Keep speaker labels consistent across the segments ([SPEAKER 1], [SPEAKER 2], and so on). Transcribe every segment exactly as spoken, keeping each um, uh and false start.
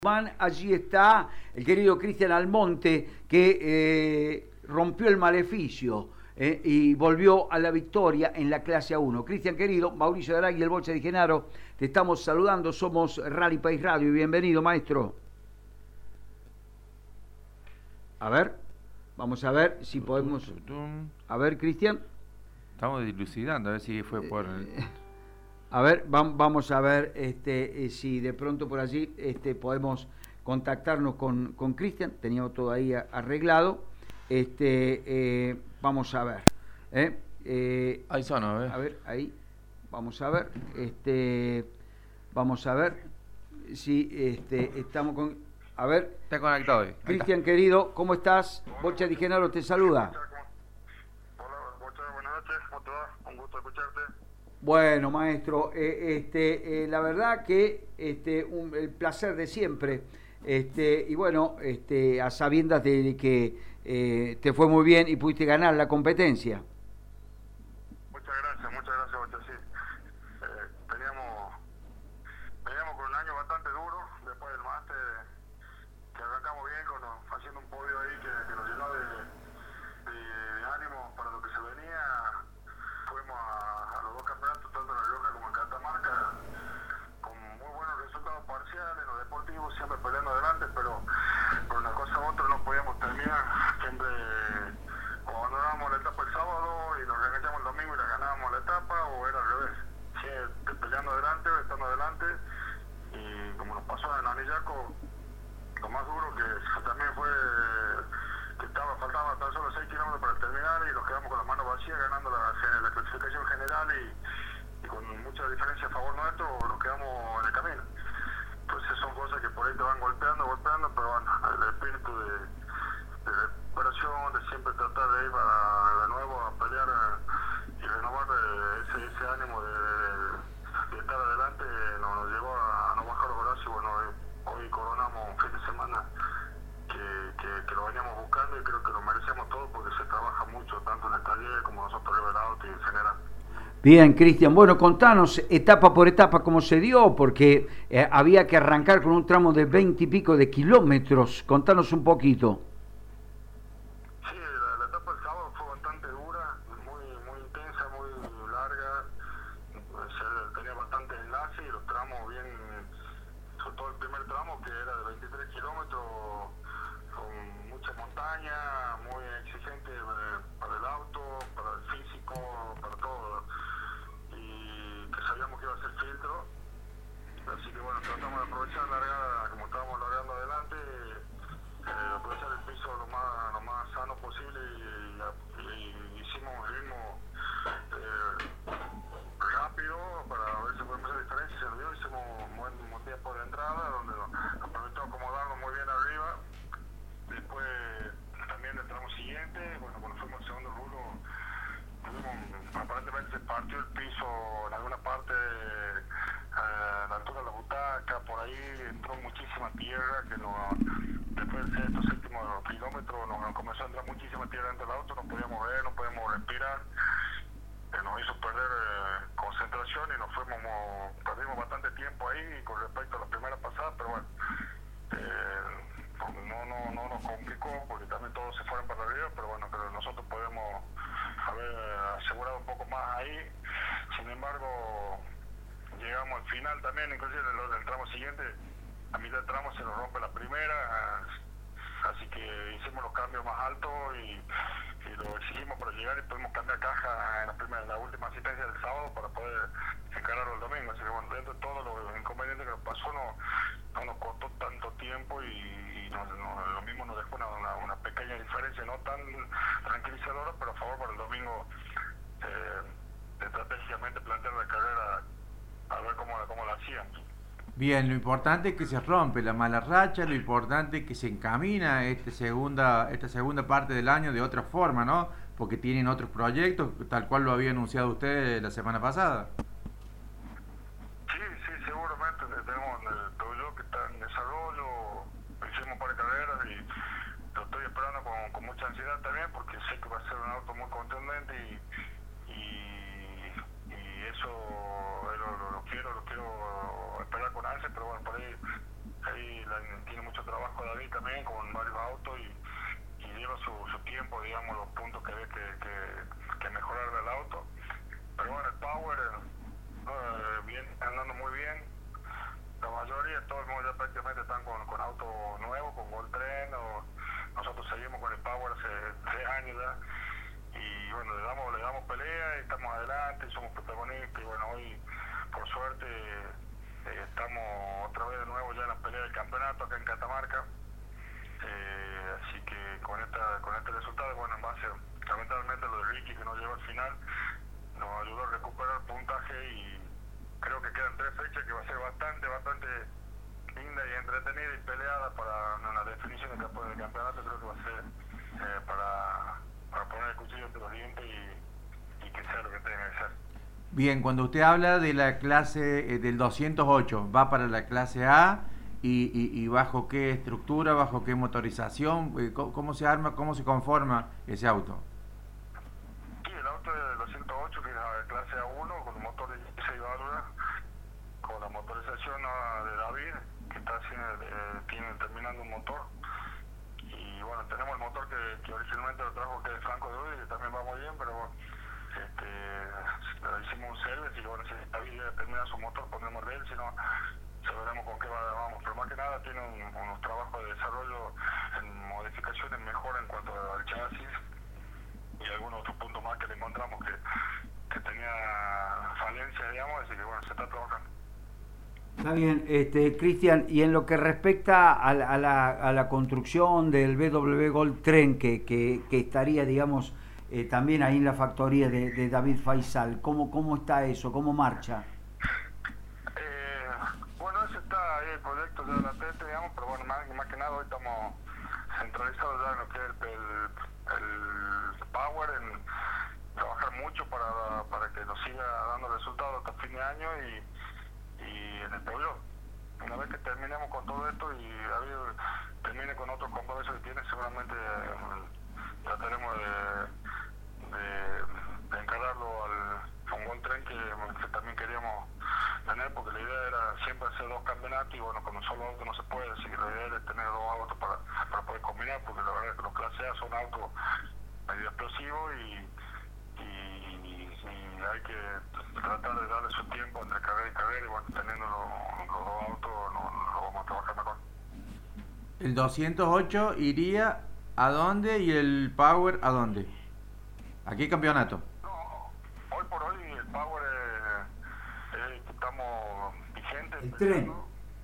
[SPEAKER 1] Allí está el querido Cristian Almonte, que eh, rompió el maleficio eh, y volvió a la victoria en la clase A uno. Cristian querido, Mauricio de Aragui y el Bolsa de Genaro, te estamos saludando, somos Rally País Radio y bienvenido, maestro. A ver, vamos a ver si podemos... A ver, Cristian.
[SPEAKER 2] Estamos dilucidando, a ver si fue por...
[SPEAKER 1] A ver, vamos a ver este, si de pronto por allí este, podemos contactarnos con, con Cristian. Teníamos todo ahí arreglado. Este, eh, vamos a ver. ¿eh? Eh,
[SPEAKER 2] ahí son, a ver.
[SPEAKER 1] A ver, ahí. Vamos a ver. Este, vamos a ver si este, estamos con... A ver.
[SPEAKER 2] Está conectado hoy.
[SPEAKER 1] Cristian, querido, ¿cómo estás? Bolcha de Genaro te saluda.
[SPEAKER 3] Hola, Bolcha, buenas noches. ¿Cómo te va? Un gusto escucharte.
[SPEAKER 1] Bueno, maestro, eh, este, eh, la verdad que este, un, el placer de siempre, este, y bueno, este, a sabiendas de que eh, te fue muy bien y pudiste ganar la competencia.
[SPEAKER 3] Muchas gracias, muchas gracias, Bocha, sí. Eh, teníamos, veníamos con un año bastante duro, después del máster, que arrancamos bien, con, haciendo un podio ahí que, que nos llenó de, de, de ánimo para lo que se venía. Fuimos a, a los dos campeonatos, tanto en La Rioja como en Catamarca, con muy buenos resultados parciales, los deportivos siempre peleando adelante, pero por una cosa u otra no podíamos terminar. Siempre o abandonábamos la etapa el sábado y nos reenganchamos el domingo y la ganábamos la etapa, o era al revés, siempre peleando adelante o estando adelante. Y como nos pasó en Anillaco, lo más duro que también fue que estaba, faltaban tan solo seis kilómetros para terminar y nos quedamos con las manos vacías ganando la, la clasificación general y, y con mucha diferencia a favor nuestro nos quedamos en el camino. Entonces son cosas que por ahí te van golpeando, golpeando, pero bueno, el espíritu de, de recuperación, de siempre tratar de ir para de nuevo a pelear y renovar ese, ese ánimo de, de, de estar adelante nos, nos llevó a, a no bajar los brazos y bueno, hoy, hoy coronamos un fin de semana que, que, que lo veníamos buscando y creo que lo merecemos todo porque se trabaja mucho, tanto en el taller como nosotros revelados y en general.
[SPEAKER 1] Bien, Cristian, bueno, contanos etapa por etapa cómo se dio, porque eh, había que arrancar con un tramo de veinte y pico de kilómetros. Contanos un poquito.
[SPEAKER 3] Sí, la, la etapa del sábado fue bastante dura, muy muy intensa, muy larga. Se tenía bastante enlace y los tramos bien, sobre todo el primer tramo que era de veintitrés kilómetros, con mucha montaña, muy exigente eh, para el auto, para el físico, para todo. Y que sabíamos que iba a ser filtro. Así que bueno, tratamos de aprovechar la largada, como estábamos largando adelante, eh, aprovechar el piso lo más, lo más sano posible y, y, y hicimos un ritmo eh, rápido para ver si podemos hacer diferencia. Se nos dio, hicimos un buen, buen tiempo de entrada, donde nos, nos permitió acomodarnos muy bien arriba. Después también el tramo siguiente, bueno, cuando fuimos al segundo rulo, tuvimos, aparentemente se partió el piso en alguna parte a la altura de la butaca, por ahí entró muchísima tierra, que no, después del sexto, séptimo kilómetro nos comenzó a entrar muchísima tierra dentro del auto, no podíamos ver, no podíamos respirar, eh, nos hizo perder eh, concentración y nos fuimos, perdimos bastante tiempo ahí con respecto a la primera pasada, pero bueno, eh, no, no, no nos complicó porque también todos se fueron para arriba, pero bueno, pero nosotros podemos haber asegurado un poco más ahí. Sin embargo, llegamos al final también, inclusive en el, el tramo siguiente, a mitad del tramo se nos rompe la primera, así que hicimos los cambios más altos y, y lo exigimos para llegar y pudimos cambiar caja en la, primera, en la última asistencia del sábado para poder encararlo el domingo. Así que bueno, dentro de todo lo inconveniente que nos pasó, no, no nos costó tanto tiempo y, y no, no, lo mismo nos dejó una, una, una pequeña diferencia, no tan tranquilizadora, pero a favor para el domingo eh, estratégicamente plantear la carrera a ver cómo, cómo la hacían.
[SPEAKER 2] Bien, lo importante es que se rompe la mala racha, lo importante es que se encamina este segunda, esta segunda parte del año de otra forma, ¿no? Porque tienen otros proyectos, tal cual lo había anunciado usted la semana pasada.
[SPEAKER 3] Sí, sí, seguramente. Tenemos el Peugeot que está en desarrollo, hicimos un par de carreras y lo estoy esperando con, con mucha ansiedad también porque sé que va a ser un auto muy contundente y, y, y eso lo, lo, lo quiero, lo quiero esperar con ansia, pero bueno, por ahí, ahí la, mucho trabajo David también con varios autos y, y lleva su, su tiempo, digamos, los puntos que ve que, que, que mejorar del auto. Pero bueno, el Power eh, viene andando muy bien. La mayoría, todos ya prácticamente están con, con auto nuevo, con Goldtrend, o nosotros seguimos con el Power hace tres años ya. Y bueno, le damos, le damos pelea, y estamos adelante, y somos protagonistas, y bueno, hoy por suerte eh, estamos otra vez de nuevo ya en la pelea del campeonato acá en Catamarca. Eh, así que con esta con este resultado, bueno, en base lamentablemente a lo de Ricky que no llegó al final, nos ayudó a recuperar puntaje y creo que quedan tres fechas que va a ser bastante, bastante linda y entretenida y peleada para una definición del campeonato. Creo que va a ser eh, para, para poner el cuchillo entre los dientes y, y que sea lo que tenga que ser.
[SPEAKER 2] Bien, cuando usted habla de la clase eh, del doscientos ocho, ¿va para la clase A? Y, y, y bajo qué estructura, bajo qué motorización, eh, ¿cómo, cómo se arma, cómo se conforma ese auto?
[SPEAKER 3] Sí, el auto de doscientos ocho, que es la clase A uno, con un motor de dieciséis válvulas, con la motorización uh, de David, que está haciendo, eh, tiene, terminando un motor. Y bueno, tenemos el motor que, que originalmente lo trajo que es Franco de Udi, que también va muy bien, pero bueno, este, hicimos un service y bueno, si David termina su motor, ponemos de él, si no, sabremos con qué va, vamos. Pero más que nada tiene un, unos trabajos de desarrollo en modificaciones mejor en cuanto al chasis y algunos otros puntos más que le encontramos que, que tenía falencia, digamos, así que bueno, se está trabajando.
[SPEAKER 1] Está bien, este, Cristian, y en lo que respecta a la, a la, a la construcción del B W Goldtrend que, que, que estaría, digamos, eh, también ahí en la factoría de, de David Faisal, ¿cómo, cómo está eso? ¿Cómo marcha?
[SPEAKER 3] Eh, bueno, ese está ahí el proyecto ya latente, digamos, pero bueno, más, más que nada hoy estamos centralizados ya en lo que es el, el, el Power, en trabajar mucho para, para que nos siga dando resultados hasta fin de año y, y en el pollo. Una vez que terminemos con todo esto y David termine con otros compromisos que tiene, seguramente eh, trataremos de, de, de encararlo al, a un Goldtrend que, que también queríamos tener, porque la idea era siempre hacer dos campeonatos y bueno, con un solo auto no se puede, así que la idea es tener dos autos para, para poder combinar, porque la verdad es que los clase A son autos medio explosivos y, y, y hay que tratar de darle su tiempo entre carrera y carrera y bueno, teniendo los, los dos autos no, no vamos a trabajar mejor.
[SPEAKER 2] ¿El doscientos ocho iría a dónde y el Power a dónde? ¿A qué campeonato?
[SPEAKER 3] No, hoy por hoy el Power eh, eh, estamos vigentes.
[SPEAKER 1] El tren.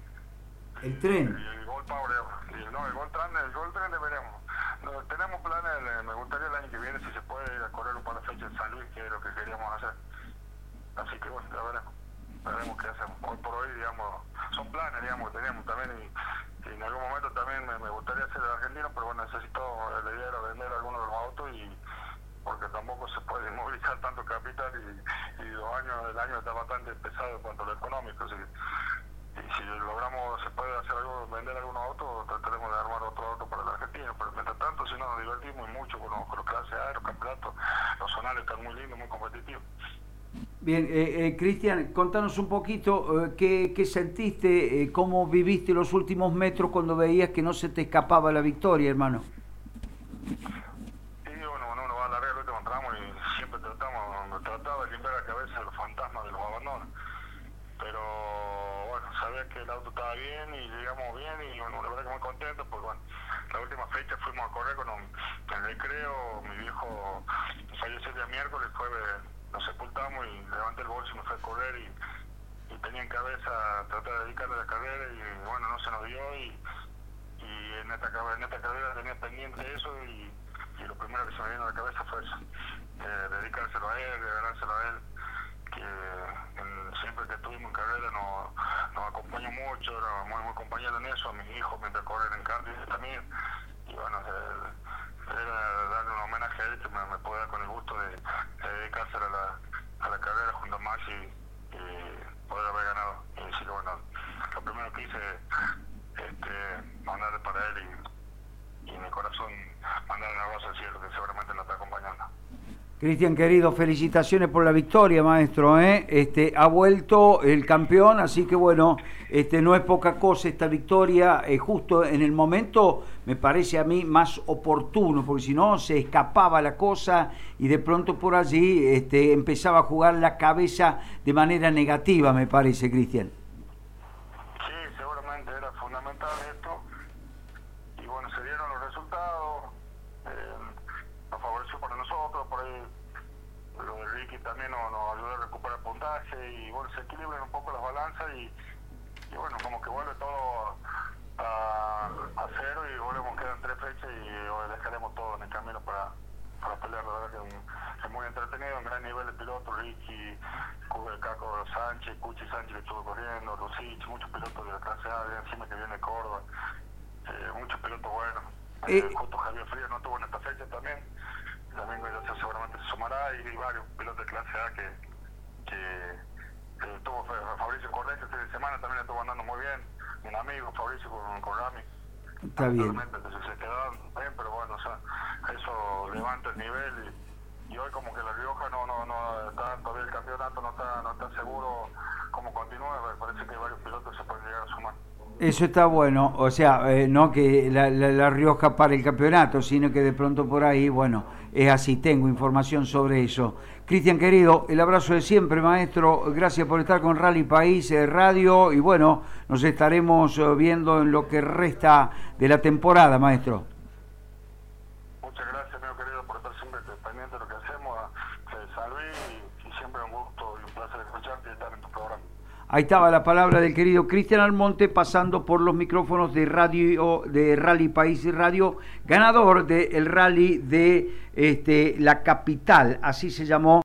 [SPEAKER 1] El tren.
[SPEAKER 3] Y el Gold Power, y no, el Goldtrend, el Goldtrend veremos. No, tenemos planes, eh, me gustaría el año que viene si se puede ir a correr para la fecha en San Luis, que es lo que queríamos hacer. Así que bueno, ya veremos. Veremos qué hacemos. Hoy por hoy, digamos, son planes, digamos, que teníamos también y, y en algún momento también me, me gustaría hacer el argentino, pero bueno, necesito, la idea era vender algunos de los autos y porque tampoco se puede movilizar tanto capital y, y los años, el año está bastante pesado en cuanto a lo económico, así que, y si logramos, se puede hacer algo, vender algunos autos, trataremos de armar otro auto para el argentino, pero mientras tanto, si no, nos divertimos mucho con los, con los clases A, los campeonatos, los zonales están muy lindos, muy competitivos.
[SPEAKER 1] Bien, eh, eh, Cristian, contanos un poquito eh, qué, qué sentiste, eh, cómo viviste los últimos metros cuando veías que no se te escapaba la victoria, hermano.
[SPEAKER 3] Sí, bueno, uno va a largar el último tramo y siempre tratamos, trataba de limpiar la cabeza de los fantasmas de los abandonos. Pero bueno, sabía que el auto estaba bien y llegamos bien y bueno, la verdad que muy contento porque bueno, la última fecha fuimos a correr con un, el recreo, mi viejo falleció el día miércoles, jueves nos sepultamos y levanté el bolso y me fui a correr y, y tenía en cabeza tratar de dedicarle a la carrera y bueno, no se nos dio y, y en, esta, en esta carrera tenía pendiente eso y, y lo primero que se me vino a la cabeza fue eso, eh, dedicárselo a él, ganárselo a él, que en, siempre que estuvimos en carrera nos, nos acompañó mucho, era muy, muy compañero en eso, a mis hijos mientras corren en karting también y bueno, eh, era darle un homenaje a él que me, me puede dar con el gusto de, de dedicarse a la, a la carrera junto a Max y, y poder haber ganado. Y decir, bueno, lo primero que hice este, mandarle para él y, y en mi corazón mandarle una rosa al cielo que seguramente lo está acompañando.
[SPEAKER 1] Cristian querido, felicitaciones por la victoria, maestro, ¿eh? Este, ha vuelto el campeón, así que bueno, este, no es poca cosa esta victoria, eh, justo en el momento, me parece a mí, más oportuno, porque si no se escapaba la cosa y de pronto por allí este, empezaba a jugar la cabeza de manera negativa, me parece, Cristian.
[SPEAKER 3] Sí, seguramente era fundamental esto, y bueno, se dieron los resultados. Nos favoreció para nosotros, por ahí lo de Ricky también nos, nos ayudó a recuperar puntaje y bueno, se equilibran un poco las balanzas y, y bueno, como que vuelve todo a, a cero y volvemos, quedan tres fechas y hoy dejaremos todo en el camino para, para pelear. La verdad que es, un, es muy entretenido, un gran nivel de piloto, Ricky, Caco Sánchez, Cuchi Sánchez que estuvo corriendo, Lucich, muchos pilotos de la clase A, de encima que viene Córdoba, eh, muchos pilotos buenos. Eh, justo Javier Frías no estuvo en esta fecha también, también seguramente se sumará, y, y varios pilotos de clase A que, que, que tuvo Fabricio Cortés este de semana, también estuvo andando muy bien, un amigo Fabricio con, con Rami.
[SPEAKER 1] Está bien.
[SPEAKER 3] Entonces se quedaron bien, pero bueno, o sea, eso levanta el nivel y, y hoy como que La Rioja no, no, no está todavía el campeonato, no está, no está seguro cómo continúa, parece que varios pilotos se pueden llegar a sumar.
[SPEAKER 1] Eso está bueno, o sea, eh, no que la, la, la Rioja para el campeonato, sino que de pronto por ahí, bueno, es así, tengo información sobre eso. Cristian querido, el abrazo de siempre, maestro, gracias por estar con Rally País eh, Radio y bueno, nos estaremos eh, viendo en lo que resta de la temporada, maestro.
[SPEAKER 3] Muchas gracias, amigo querido, por estar siempre pendiente de lo que hacemos, eh, Salvi, y, y siempre un gusto y un placer escucharte y estar en tu programa.
[SPEAKER 1] Ahí estaba la palabra del querido Cristian Almonte pasando por los micrófonos de radio de Rally País y Radio, ganador del rally de este, la capital, así se llamó.